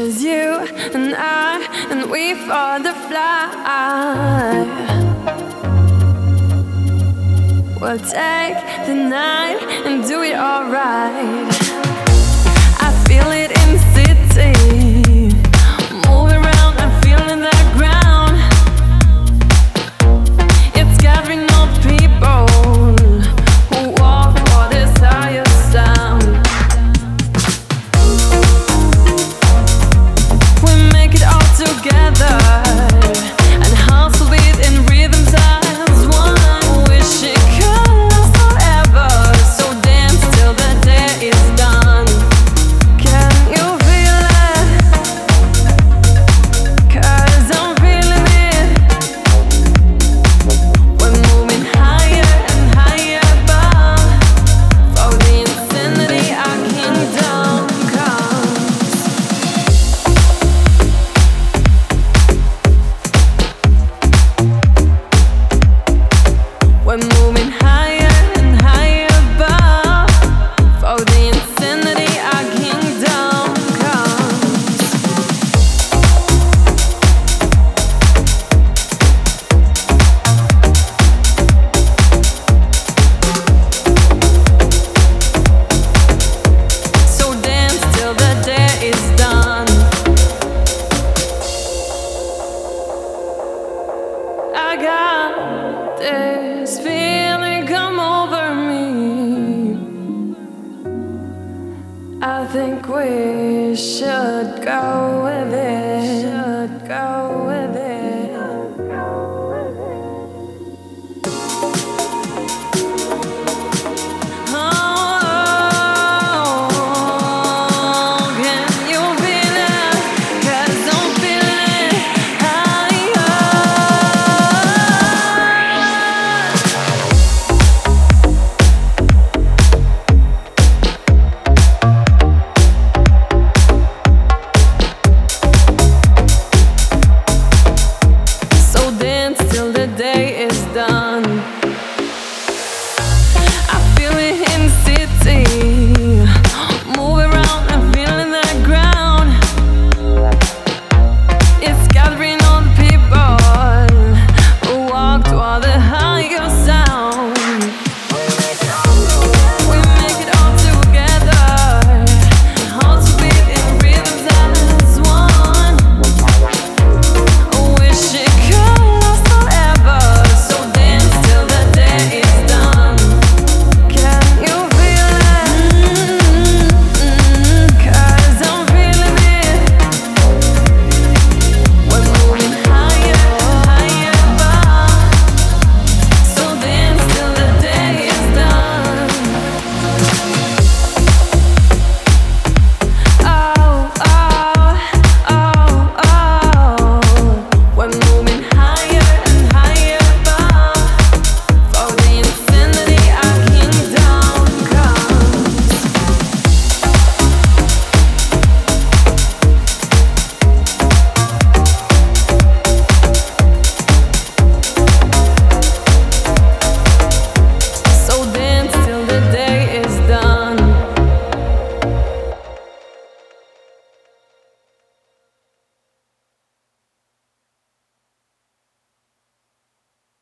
just you and I, and we fought the fly. We'll take the night and do it alright. I feel it in the city, moving around, I'm feeling that ground. It's gathering more people who walk for this higher sound. We make it all together and hustle with in rhythms as one. Wish it could last forever, so dance till the day is done. Can you feel it? 'Cause I'm feeling it. We're moving higher and higher above. For the insanity our kingdom comes. We're moving higher and higher above. For the insanity our kingdom comes. So dance till the day is done. I got this feeling come over me. I think we should go with it.